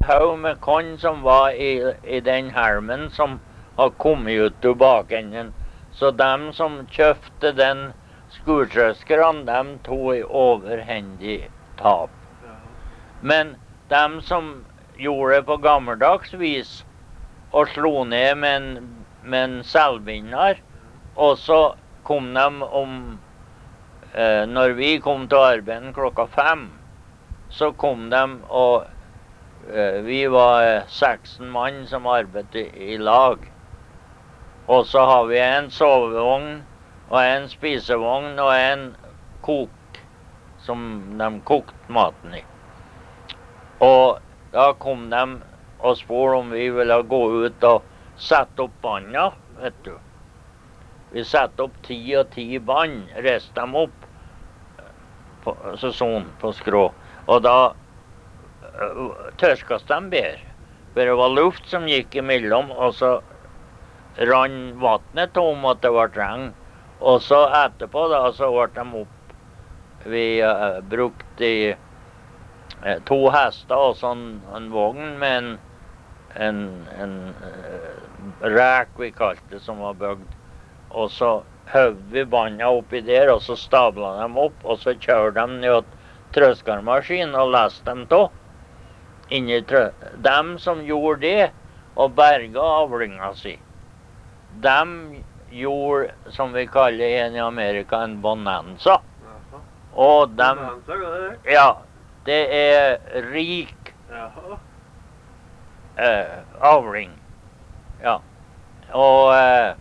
haug med korn som var i den helmen som har kommet ut ur bakenden. Så dem som kjøpte den skurtrøskeren, dem tog i overhendig tap. Men dem som gjorde det på gammeldags vis, og slo ned med en selvbinder, og så kom de når vi kom til arbeidet klokka 5, så kom de, og vi var 16 mann som arbeidet i lag. Og så har vi en sovevogn, og en spisevogn, og en kok, som de kokte maten i. Og da kom de og spurte om vi ville gå ut og sette opp banda, vet du. Vi satte opp 10 og 10 band, reiste dem opp på skrå. Og da tørskes de bedre. For det var luft som gikk imellom, og så rann vattnet om at det var regn. Og så etterpå da, så ble de opp. Vi brukte 2 hester og sånn en vogn med en ræk vi kalte det, som var bygd. Og så høvde vi banda oppi der, og så stabla dem opp, og så kjørte de ned til trøskermaskinen og leste dem til. Dem som gjorde det, og berga avlinga si, dem gjorde, som vi kaller en i Amerika, en bonanza. Og dem, ja, det rik avling. Ja, og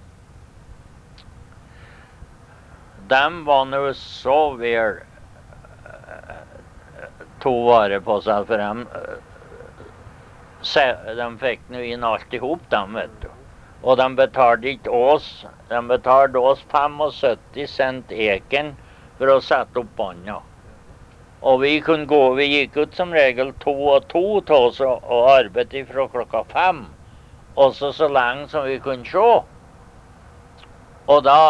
dem var nå så vel tog vare på seg, for de fikk nå inn alt i hop, dem, vet du. Og de betalte ikke oss, de betalte oss 75 cent eken for å sette opp banda. Og vi gikk ut som regel 2 og 2 til oss og arbeidet fra klokka 5, også så lenge som vi kunne se. Og da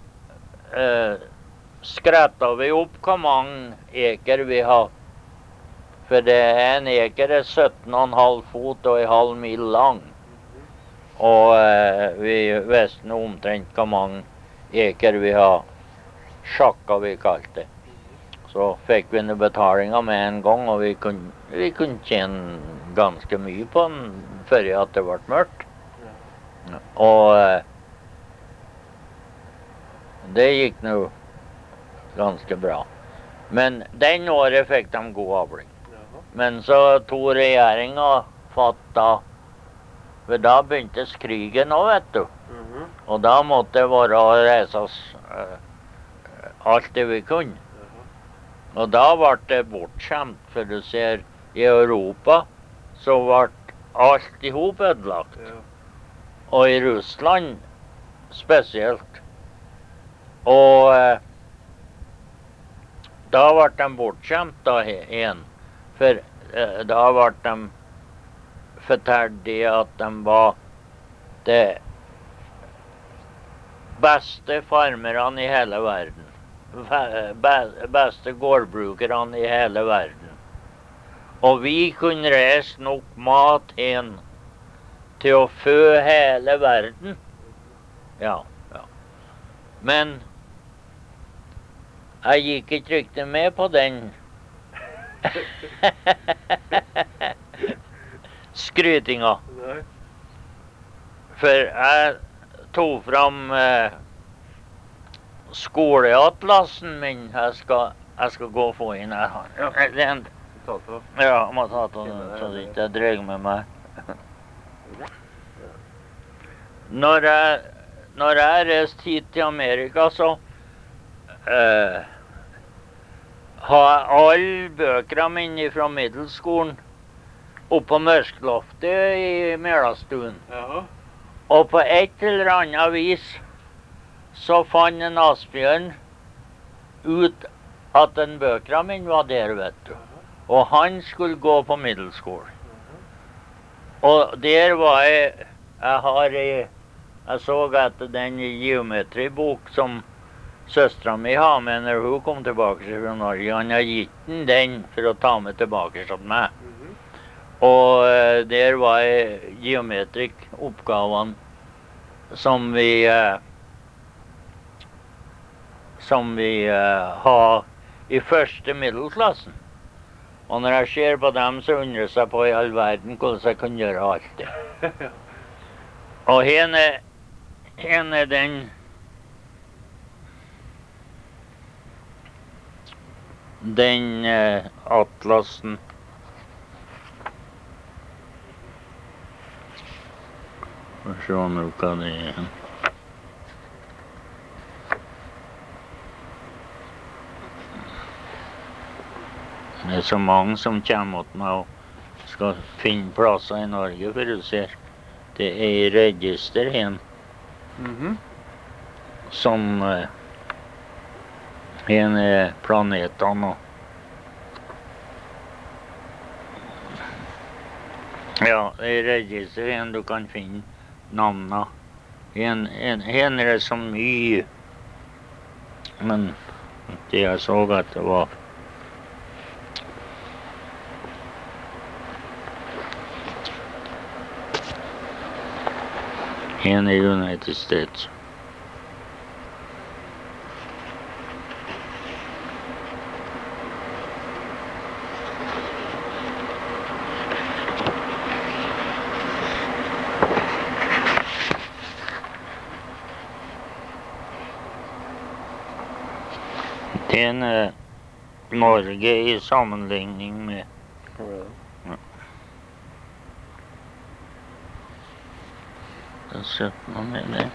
skrettet vi opp hvor mange eker vi har. For en eker 17,5 fot og 1,5 mil lang. Og vi visste nå omtrent hvor mange eker vi har. Sjakka vi kalte det. Så fikk vi noe betalinger med en gang, og vi kunne tjene ganske mye på den før at det ble mørkt. Og det gikk nå ganske bra. Men den året fikk de god avling. Men så tog regjeringen fatt da, for da begyntes krigen nå, vet du. Og da måtte det være å reise oss alt det vi kunne. Og da ble det bortskjemt, for du ser, i Europa så ble alt i hop ødelagt. Og i Russland spesielt. Og da ble de bortskjemt da igjen. For da ble de fortalt at de var de beste farmerne i hele verden. Beste gårdbrukerne i hele verden. Og vi kunne reise nok mat igjen til å fø hele verden. Ja. Men jeg gikk ikke riktig med på den skrytinga. For jeg tog fram skoleatlasen min. Jeg skal gå og få inn her. Ja, jeg må ta til den, så det ikke dreier med meg. Når jeg reiste hit til Amerika, så har jeg alle bøkene mine fra middelskolen oppe på mørkloftet i Melastuen. Og på et eller annet vis så fant en Asbjørn ut at den bøkene mine var der, vet du. Og han skulle gå på middelskolen. Og der var jeg så etter den geometribok som søstera mi har med når hun kom tilbake fra Norge. Han har gitt den for å ta med tilbake til meg. Og der var geometrikk-oppgavene som vi har i første middelklassen. Og når jeg ser på dem, så undrer jeg seg på i all verden hvordan jeg kan gjøre alt det. Og her er den atlasen. Få se nå hva det er. Det er så mange som kommer til meg og skal finne plasser i Norge, for du ser. Det er i register hen. Som hen er planetene og ja, det er register hen du kan finne navnene. Hen er det så mye. Men det jeg så at det var hen i United States. Den er Norge i sammenligning med Se på med det.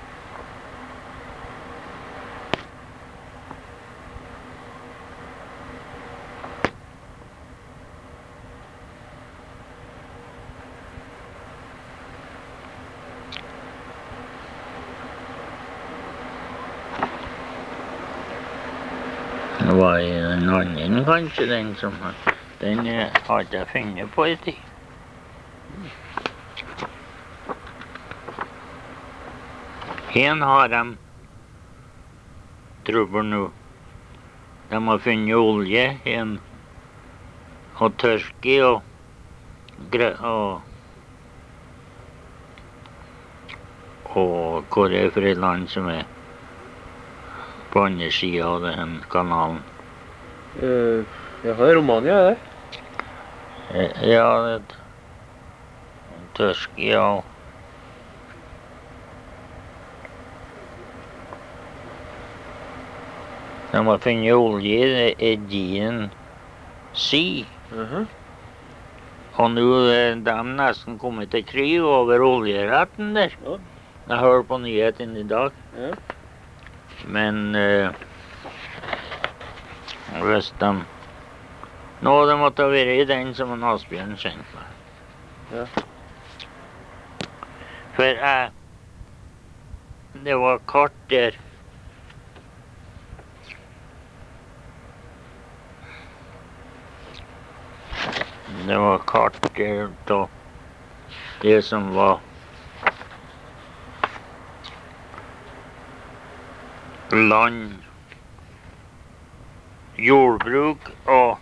Det var en annen kanskje den som den har ikke jeg funnet på i tid. Her har de trubber nå. De har funnet olje her og tørke og hvor er for et land som er på andre siden av den kanalen? Ja, det er Romania, er det? Ja, det er tørke og de har funnet olje i Aegean Sea. Og nå er de nesten kommet til krig over oljeretten der. Jeg hørte på nyheten i dag. Men hvis de nå det måtte ha vært i den som en Asbjørn kjent med. For det var kart der. Det var kart der av det som var land, jordbruk og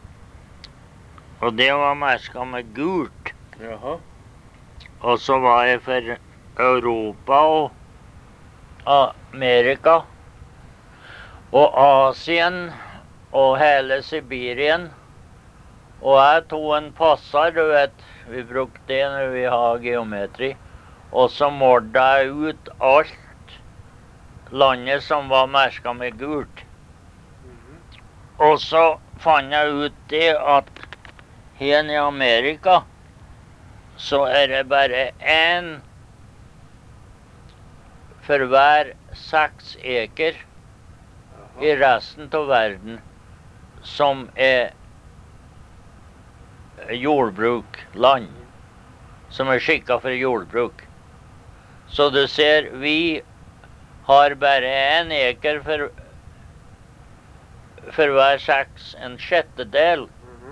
det var merket med gult. Og så var det for Europa og Amerika og Asien og hele Sibirien. Og jeg tog en passer, du vet, vi brukte det når vi har geometri, og så målte jeg ut alt landet som var merket med gult. Og så fant jeg ut det at her i Amerika så er det bare en for hver 6 eker i resten av verden som er jordbruk, land, som er skikket for jordbruk. Så du ser, vi har bare en eker for hver 6, en sjettedel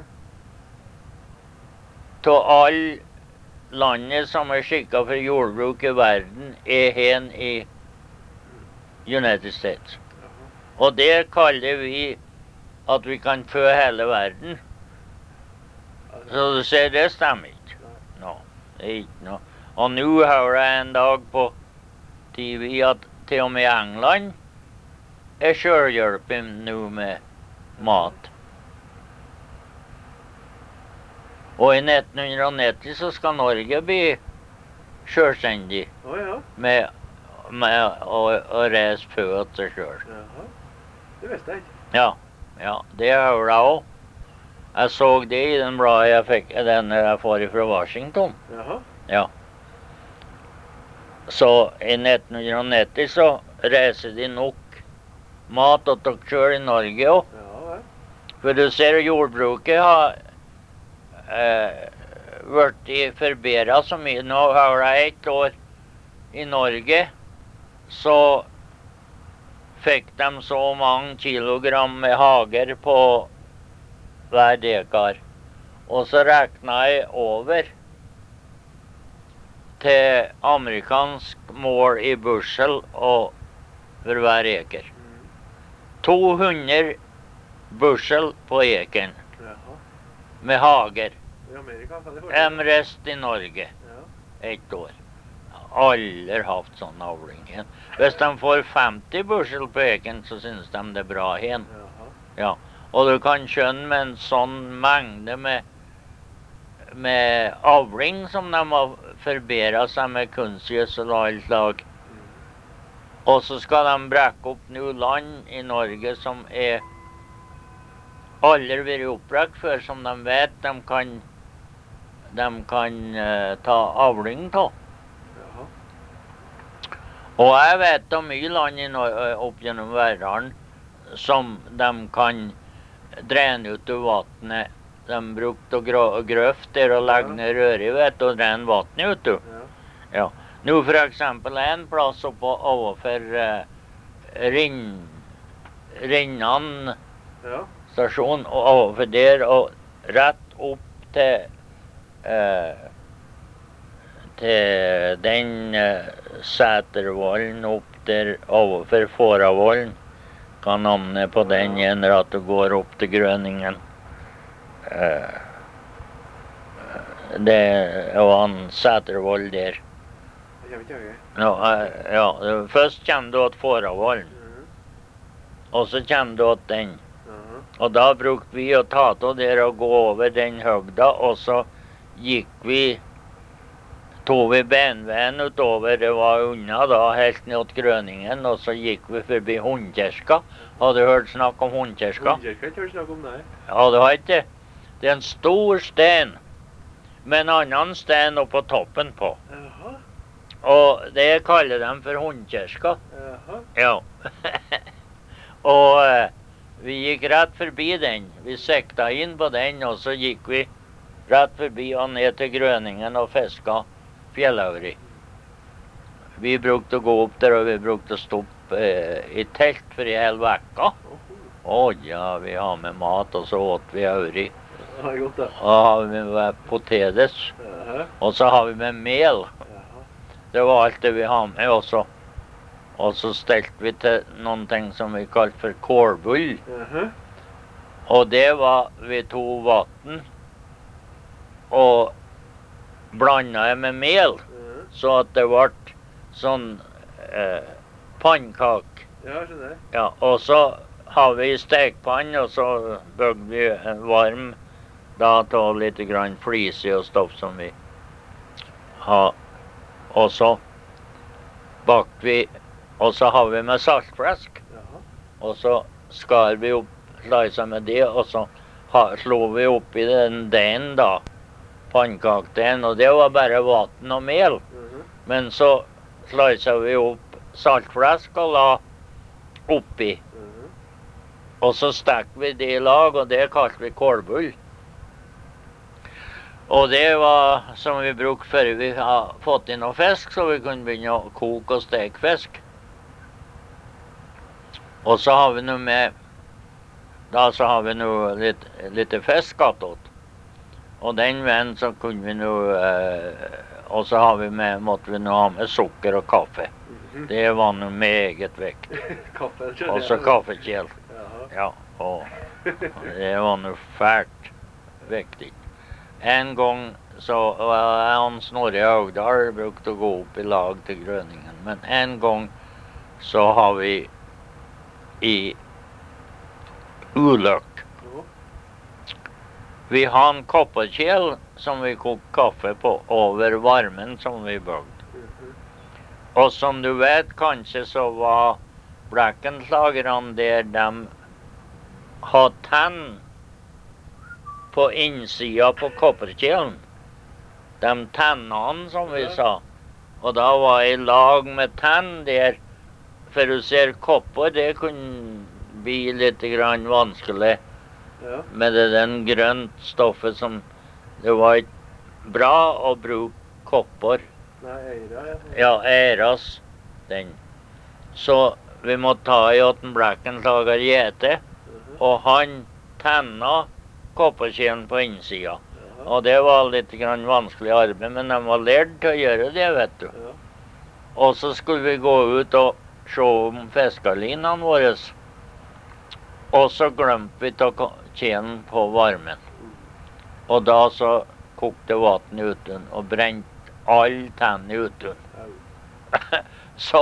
av all landet som er skikket for jordbruk i verden, er hen i United States. Og det kaller vi at vi kan fø hele verden. Så du ser, det stemmer. det är inte något. Och nu hör jag en dag på TV att till och med England är självhjälpen nu med mat. Och i 1990 så ska Norge bli självständig med och resa föt sig själv. Jaha, det visste jag inte. Ja, det hörde jag också. Jag såg det i den blad jag fick, den jag får ifrån Washington. Jaha. Ja. Så i 1990 så reser de nog mat åt och kör i Norge också. Ja. För du ser jordbruket har varit förbättrat så mycket. Nu har jag ett år i Norge så fick de så många kilogram med hager på hver dekar. Och så räknade jag över till amerikansk mål i bushel och för hver eker. 200 bushel på eken. Jaha. Med hager. I Amerika kan det få. Rest i Norge. Ja. Ett år. Aldrig haft sån avling. Hvis de får 50 bushel på eken så syns de det bra hen. Jaha. Ja. Och du kan skjønne med en sån mängd med avling som de har förbättrat sig med kunstgödsel och allt lag. Och så ska de bräcka upp nu land i Norge som är aldrig varit uppräckt för, som de vet de kan ta avling på. Jaha. Och jag vet om mye land upp genom världen som de kan drene ut ur vattnet. De brukte grøft der og legge ned røret, vet du, og drene vattnet ut, du. Ja. Nå for eksempel en plass oppe overfor Rinnan stasjon, og overfor der, og rett opp til den Sætervollen opp der overfor Fåravollen. Kan navnet på den igjen, at du går opp til Grøningen. Det var en Sætervoll der. Ja, først kommer du til Fåravollen. Og så kommer du til den. Og da brukte vi å ta til der og gå over den høgda, og så tog vi benveien utover, det var unna da, helt ned til Grøningen, og så gikk vi forbi Hundkirka. Har du hørt snakk om Hundkirka? Hundkirka har ikke hørt snakk om det. Ja, du har ikke det. Det er en stor sten, med en annen sten oppe på toppen på. Jaha. Og det kaller de for Hundkirka. Jaha. Ja. Og vi gikk rett forbi den. Vi sekta inn på den, og så gikk vi rett forbi og ned til Grøningen og fiska fjellhauri. Vi brukte å gå opp der, og vi brukte å stoppe i telt for en hel vekka. Ja, vi har med mat, og så åt vi hauri. Det er godt, da. Og har vi med potetes. Og så har vi med mel. Det var alt det vi har med også. Og så stelte vi til noen ting som vi kalte for kålbull. Og det var vi tog vatten og blandet det med mel, så at det ble sånn pannkak. Ja, skjønner jeg. Ja, og så har vi stekpann, og så bøgde vi varm, da tar litt grann flise og stoff som vi har. Og så bakte vi, og så har vi med saltflesk. Og så skar vi opp slicer med det, og så slo vi opp i den da, pannkakdelen, og det var bare vatten og mel. Men så slicer vi opp saltflesk og la oppi. Og så stekte vi det i lag, og det kalte vi kålbull. Og det var som vi brukte før vi har fått inn noe fisk, så vi kunne begynne å koke og steke fisk. Og så har vi noe med, da så har vi noe litt fisk attåt. Og den veien så kunne vi noe, og så har vi med, måtte vi noe ha med sukker og kaffe. Det var noe meget viktig. Kaffe, og så kaffekjel. Ja, og det var noe fælt viktig. En gang så var han Snorre Haugdal brukte å gå opp i lag til Grøningen. Men en gang så har vi i uløk. Vi har en kopperkjel som vi kokte kaffe på over varmen som vi bøgde. Og som du vet, kanskje så var blekkenslagerne der de har tenn på innsida på kopperkjelen. De tennene, som vi sa. Og da var jeg i lag med tenn der. For du ser, kopper, det kunne bli litt grann vanskelig. Ja. Med det den grønt stoffet som... Det var ikke bra å bruke kopper. Nei, eira, ja. Ja, eiras, den. Så vi må ta i at en blekkenslager gjete. Og han tenna kopperkjelen på innsida. Og det var litt grann vanskelig arbeid, men de var lært til å gjøre det, vet du. Ja. Og så skulle vi gå ut og se om fiskelinene våre. Og så glemte vi ta kjelen på varmen. Og da så kokte vann uten og brente alle tennene uten. Så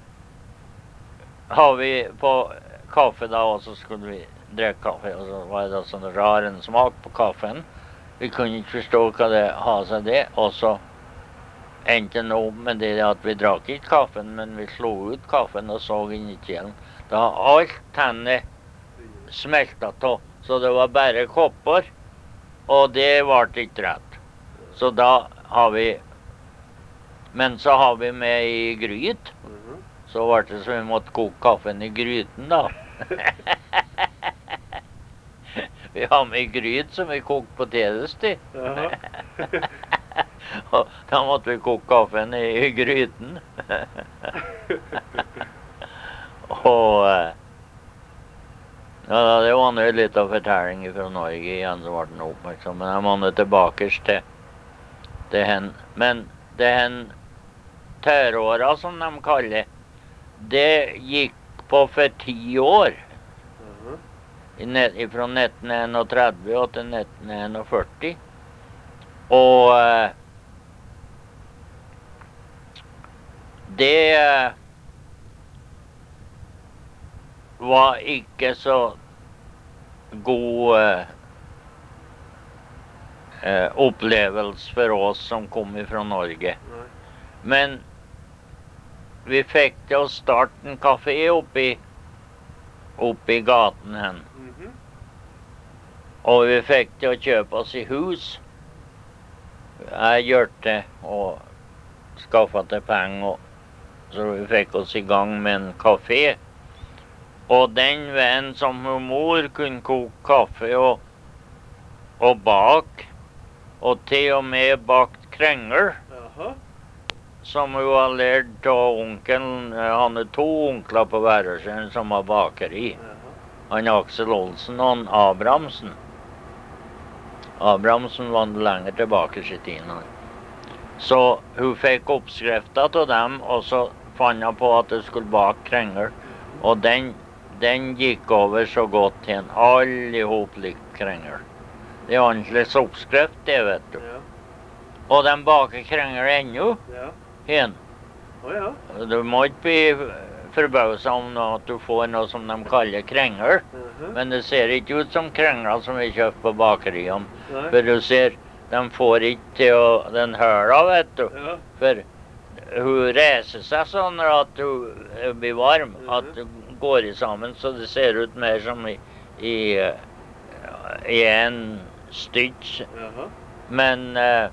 har vi på kaffe da, og så skulle vi drikke kaffe, og så var det sånn rar en smak på kaffen. Vi kunne ikke forstå hva det har seg det, og så endte det opp med det at vi drakk ikke kaffen, men vi slo ut kaffen og så inn i kjelen. Da har alt tennene smeltet av, så det var bare kopper, og det var ikke rett. Så da har vi, men så har vi med i gryt, så var det så vi måtte koke kaffen i gryten da. Vi har med gryt som vi kokte potetes til. Og da måtte vi koke kaffen i gryten. Og ja, det var nå litt av fortelling fra Norge igjen, så var den oppmerksom. Men jeg må nå tilbake til hen. Men det hen tørråra, som de kaller, det gikk på for 10 år. Fra 1931 og til 1941. Og det var ikke så god opplevelse for oss som kom fra Norge. Nei. Men vi fikk til å starte en kafé oppi gaten hen. Og vi fikk til å kjøpe oss i hus. Jeg gjorde det og skaffet til penger, så vi fikk oss i gang med en kafé. Og den veien som mor kunne koke kaffe og bak, og til og med bakt krenger, som hun har lært av onkelen. Han 2 onkler på Værøysund som har bakeri. Han Aksel Olsen og han Abrahamsen. Abrahamsen var lenger tilbake i tiden. Så hun fikk oppskrifter av dem, og så fant hun på at det skulle bake krenger. Og den gikk over så godt til en allihop likt krenger. Det er ordentlig oppskrift, det, vet du. Ja. Og de baker krenger ennå. Ja. Hen. Ja. Du må ikke bli forbauset om at du får noe som de kaller krenger. Men det ser ikke ut som krenger som vi kjøper på bakeriene. For du ser, de får ikke til den høla, vet du. Ja. For hun reiser seg sånn at hun blir varm, at det går i sammen, så det ser ut mer som i en stitch. Men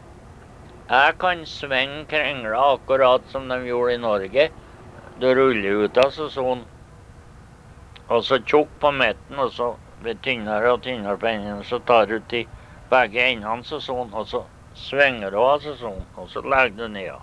jeg kan svinge krengler akkurat som de gjorde i Norge. Du ruller ut av sånn, og så tjukk på midten, og så blir tynnere og tynnere på enden, så tar du til begge endene sånn, og så svinger du av sånn, og så legger du ned.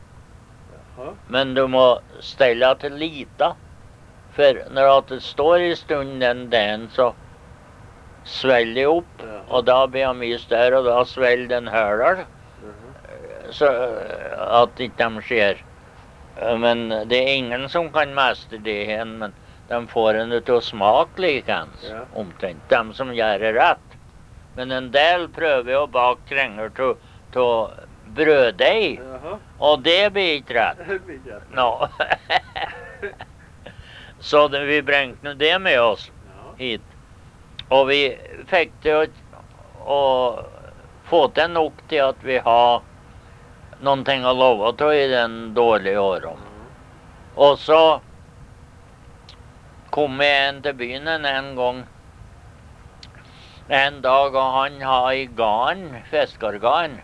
Men du må stelle til lita, for når det står i stund den dagen, så svelger det opp, og da blir det mye større, og da svelger den høler, så at ikke de skjer. Men det er ingen som kan mestre det igjen, men de får en til å smake likens, omtrent. De som gjør det rett. Men en del prøver å bake krenger til brøddeig, Jaha. og det blir ikke rett. Det blir ikke rett. No. Så vi brengte nå det med oss hit. Og vi fikk til å få til nok til at vi har noen ting å love til i den dårlige året. Og så kom jeg til byen en gang en dag, og han har i garn, fiskergarn.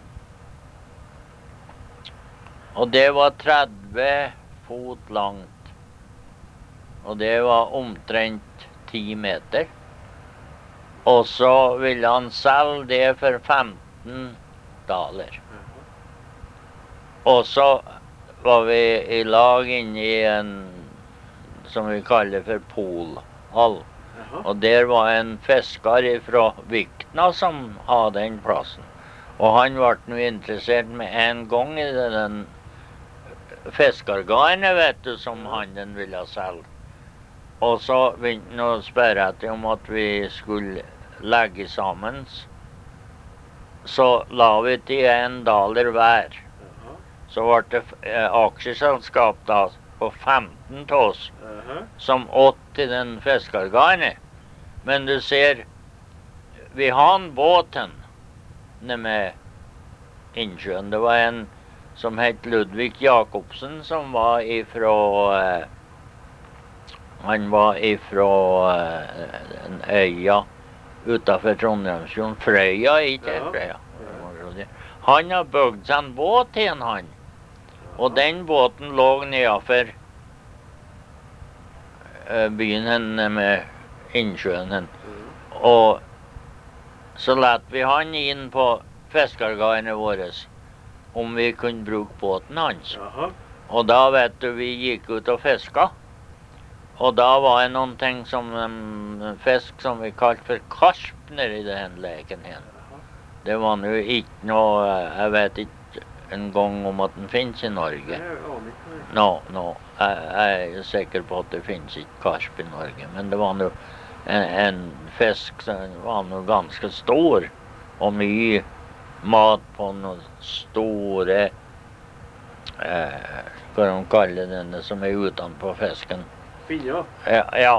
Og det var 30 fot langt. Og det var omtrent 10 meter. Og så ville han selge det for $15. Og så var vi i lag inne i en, som vi kaller for polhall. Og der var en fisker fra Vikna som hadde den plassen. Og han ble nå interessert med en gang i den fiskergarnet, vet du, som han ville selge. Og så begynte han å spørre etter om at vi skulle legge sammen. Så la vi til $1 hver. Så ble det aksjeselskap da på 15 av oss, som åt til den fiskergarnet. Men du ser, vi har en båten nede med innsjøen. Det var en som het Ludvig Jakobsen, som var ifra han var ifra en øya utenfor Trondheimsfjorden, Frøya, ikke Frøya. Han har bygd seg en båt til han. Og den båten lå nedenfor byen med innsjøen. Og så lette vi han inn på fiskergarnet vårt, om vi kunne bruke båten hans. Og da vet du, vi gikk ut og fisket. Og da var det noen ting som en fisk som vi kalte for karsp nede i den leken her. Det var nå ikke noe, jeg vet ikke en gang om at den finnes i Norge. Jeg er sikker på at det finnes ikke karsp i Norge. Men det var nå en fisk som var nå ganske stor, og mye mat på noen store, hva de kaller denne som er utenpå fisken. Finja? Ja.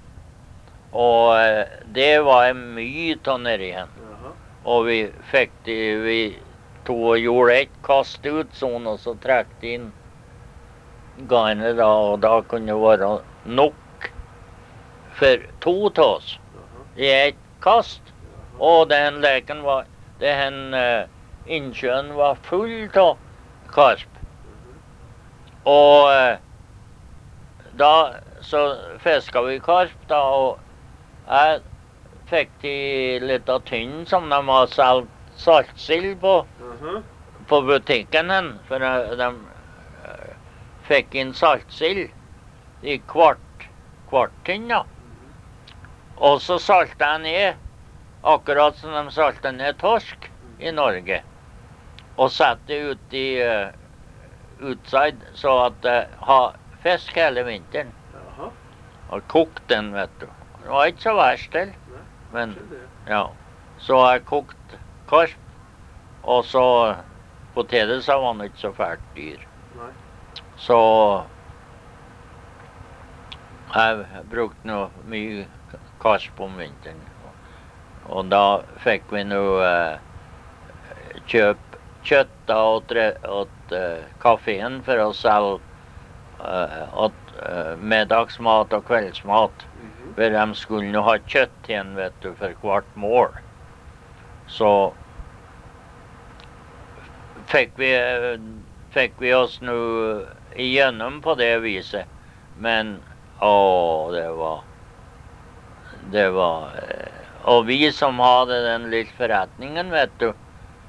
Og det var mye av nedi hen. Og vi fikk det, vi tog og gjorde et kast ut sånn, og så trekte inn garnet da, og da kunne det være nok for 2 av oss i et kast. Og den leken var, innsjøen var full av karp. Og da så fisket vi karp da, og jeg fikk de litt av tynn som de har solgt saltsild på butikken hen, for de fikk inn saltsild i kvart tynn da. Og så salte jeg ned, akkurat som de salte ned torsk i Norge, og satte det ut i utside, så at det har fisk hele vinteren. Og kokt den, vet du. Det var ikke så verst til. Men, ja. Så jeg kokt karp, og så poteter så var det ikke så fælt dyr. Så jeg brukte nå mye karp om vinteren. Og da fikk vi nå kjøp kjøtt da åt kaféen for å selge middagsmat og kveldsmat. For de skulle nå ha kjøtt igjen, vet du, for hvert mål. Så fikk vi oss nå igjennom på det viset. Men, det var og vi som hadde den lille forretningen, vet du,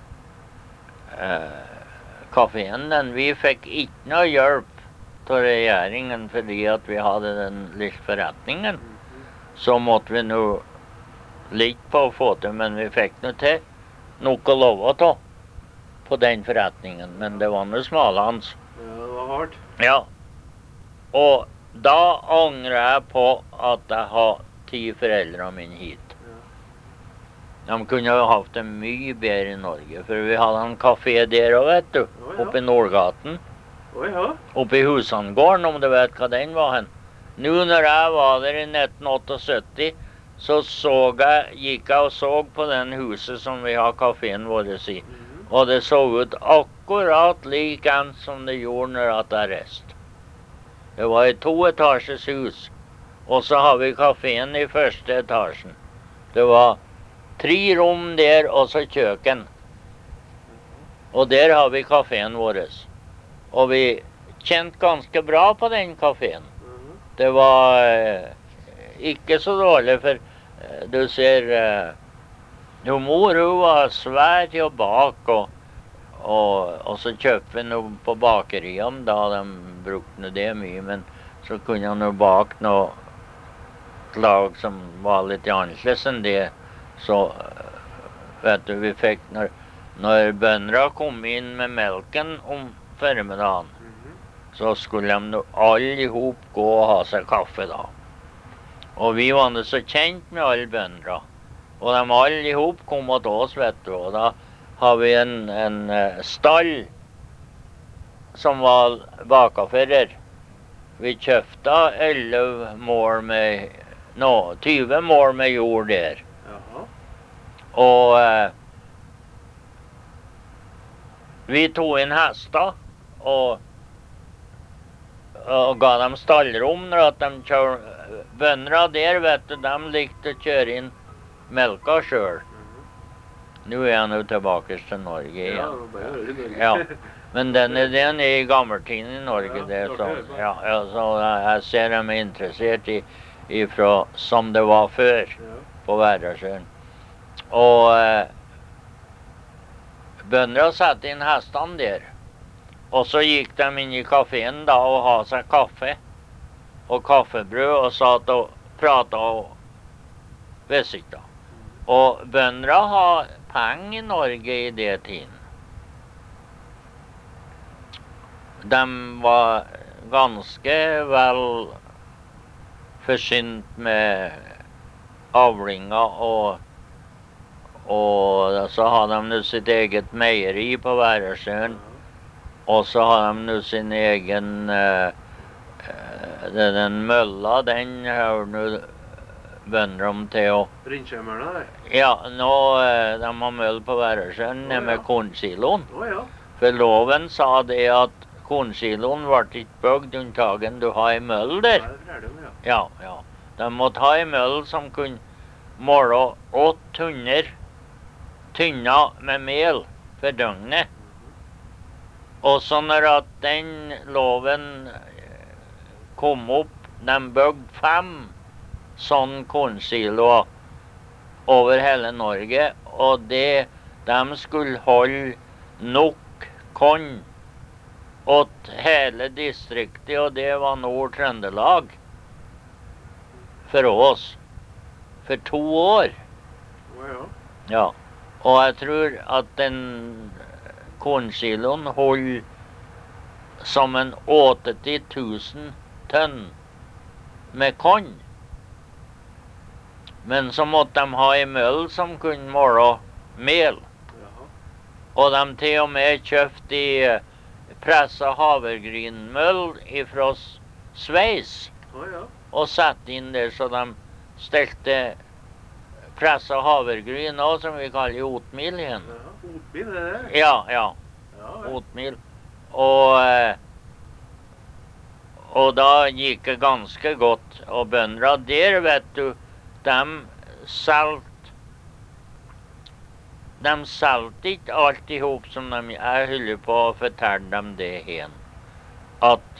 kaféen, vi fikk ikke noe hjelp av regjeringen fordi at vi hadde den lille forretningen. Så måtte vi nå litt på å få til, men vi fikk nå til nok å love til på den forretningen. Men det var noe smalhans. Ja, det var hardt. Ja. Og da angrer jeg på at jeg har 10 foreldre mine hit. De kunne jo haft det mye bedre i Norge, for vi hadde en kafé der også, vet du, oppe i Nordgaten. Oppe i Husangården, om du vet hva den var hen. Nå når jeg var der i 1978, så gikk jeg og så på den huset som vi har kaféen vår i. Og det så ut akkurat likens som det gjorde når jeg reiste. Det var et 2-etasjes hus, og så har vi kaféen i første etasjen. Det var 3 rom der, og så kjøkken. Og der har vi kaféen vår. Og vi kjente ganske bra på den kaféen. Det var ikke så dårlig, for du ser, mor hun var svær til å bake, og så kjøpte vi noe på bakeriene, da de brukte det mye, men så kunne han jo bake noe lag som var litt annerledes enn det. Så vet du, vi fikk, når bøndene kom inn med melken om formiddagen, så skulle de alle ihop gå og ha seg kaffe da. Og vi var så kjent med alle bøndene. Og de alle ihop kom til oss, vet du. Og da har vi en stall som var bakafører. Vi kjøpte 20 mål med jord der. Og vi tog inn hester og ga dem stallrom når at de kjørte. Bøndene der, vet du, de likte å kjøre inn melka selv. Nå er han jo tilbake til Norge igjen. Ja, men den er i gammeltiden i Norge. Det, så jeg ser dem er interessert ifra som det var før på Værdalsøren. Og bøndene satte inn hestene der. Og så gikk de inn i kaféen da og ha seg kaffe og kaffebrød og satt og pratet og visste. Og bøndene har penger i Norge i det tiden. De var ganske vel forsynt med avlinger, og så har de sitt eget meieri på Værdalsøren. Og så har de nå sin egen, den mølla, den har nå bønder om til å... Rinnkjemmerne der? Ja, nå de har møll på Værdalsøren med kornsiloen. For loven sa det at kornsiloen ble ikke bygd unntagen du har i møll der. Ja. De måtte ha i møll som kunne måle 800 tynner med mel for døgnet. Og så når at den loven kom opp, de bygde 5 sånne kornsiloer over hele Norge, og de skulle holde nok korn åt hele distriktet, og det var Nord-Trøndelag for oss, for 2 år. Ja, og jeg tror at den kornsiloen holdt som en 80 000 tonn med korn. Men så måtte de ha i møll som kunne måle mel. Og de til og med kjøpte presset havregrynmøll fra Sveis og satte inn der, så de stelte presset havregryn også, som vi kaller otmil igjen. Otmil, det der? Ja. Otmil. Og da gikk det ganske godt. Og bøndene der, vet du, de solgte ikke alt ihop som jeg holder på å fortelle dem det igjen. At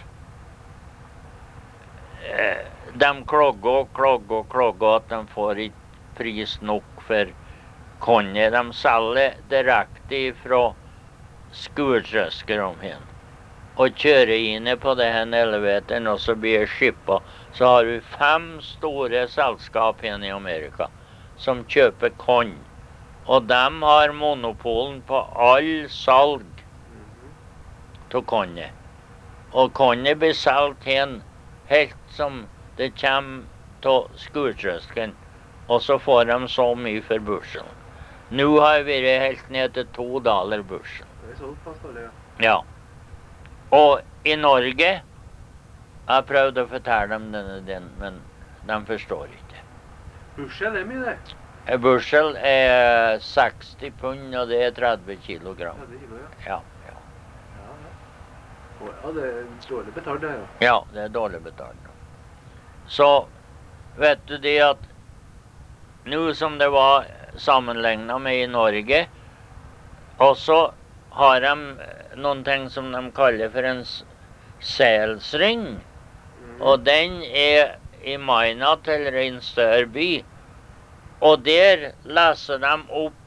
de klogger at de får ikke pris nok for kornet. De selger direkte fra skurtrøsker om hen. Og kjører inn på det her elevateren, og så blir det skippet. Så har vi 5 store selskap igjen i Amerika som kjøper korn. Og de har monopolen på all salg til kornet. Og kornet blir solgt hen helt som det kommer til skurtrøsken. Og så får de så mye for burselen. Nå har jeg vært helt ned til $2 bursel. Det er såpass dårlig, ja. Ja. Og i Norge, jeg prøvde å fortelle dem den, men de forstår ikke. Bursel er mye, det. En bursel er 60 pund, og det er 30 kilogram. 30 kilo, ja. Ja, ja. Ja, ja. Å, ja, det er dårlig betalt, det, ja. Ja, det er dårlig betalt. Så vet du det at nå som det var sammenlignet med i Norge, og så har de noen ting som de kaller for en selsring, og den er i Minot eller i en større by, og der leser de opp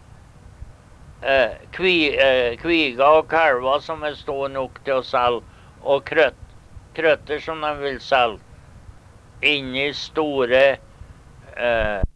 kviger og kalver som er stor nok til å selge, og krøtter som de vil selge, inni store